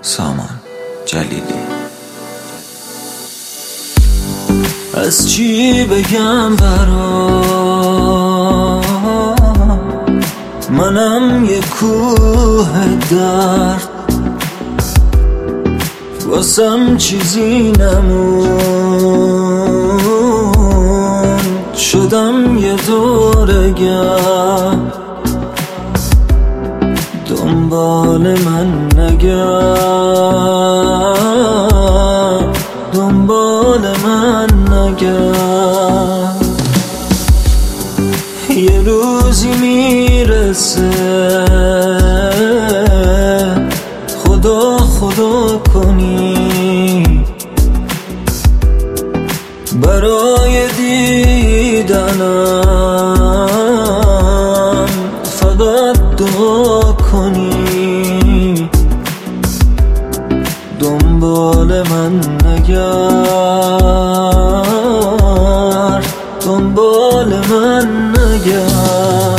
سامان جلیلی. از چی بگم برا منم یه کوه درد، واسم چیزی نمون، شدم یه دورگرد. دنبال من نگرد، دنبال من نگرد. یه روزی میرسه خدا خدا کنی، برای دیدنم فقط دعا کنی. دنبال من نگرد، دنبال من نگرد.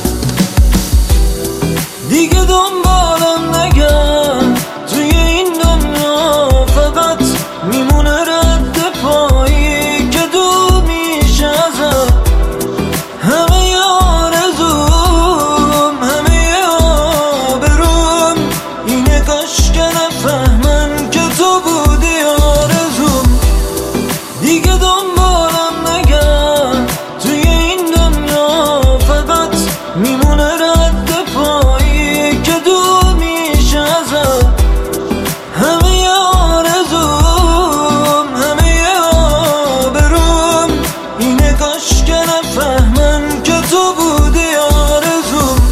دیگه دنبالم نگرد، توی این دنیا فقط میمونه رد پایی که دور میشه ازم. همه آرزوم، همه آبروم اینه کاش که نفهمن که تو بودی آرزوم. دیگه دنبالم نگرد، توی این دنیا فقط میمونه رد پایی که دور میشه ازم. همه آرزوم، همه آبروم اینه کاش که نفهمن که تو بودی آرزوم.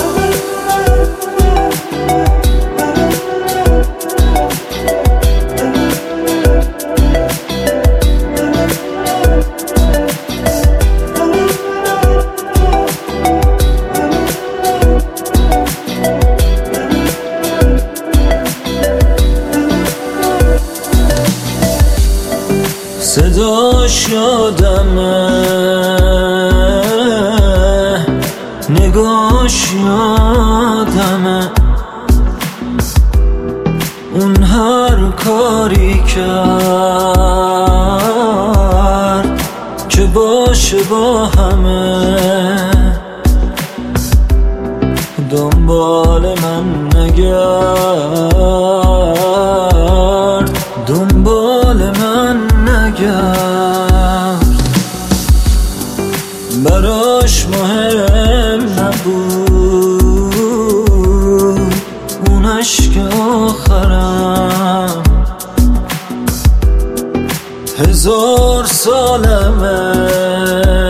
صداش یادمه، نگاش یادمه، اون هر کاری کرد که باشه با همه. دنبال من نگرد، دنبال من نگرد. براش مهم نبود اون عشق آخرم. 1000 سالمه